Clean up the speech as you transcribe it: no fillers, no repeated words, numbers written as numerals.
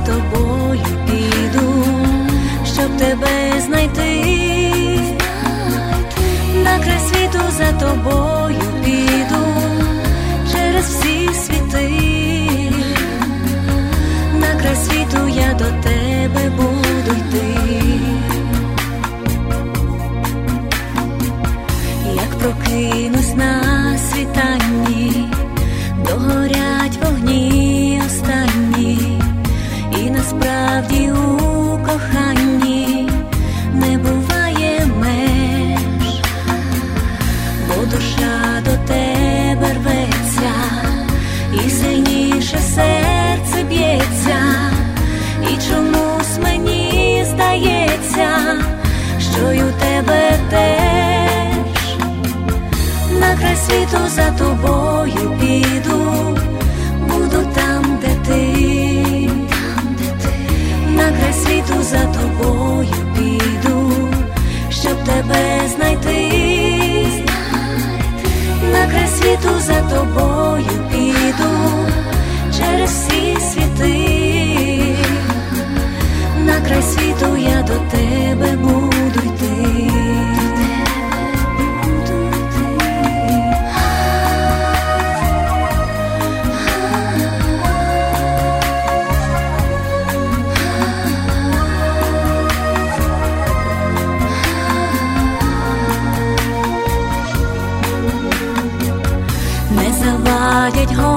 тобою піду, щоб тебе знайти. На край світу за тобою піду, через всі світи. На край світу я до тебе буду йти. Як прокинусь на світанні, догорять вогні останні, і насправді у коханні не буває меж, бо душа до тебе рветься, і сильніше серце б'ється, і чомусь мені здається, що й у тебе теж. На край світу за тобою піду, буду там, де ти. На край світу за тобою піду, щоб тебе знайти. На край світу за тобою піду, через всі світи. На край світу я до тебе буду йти. Не завадять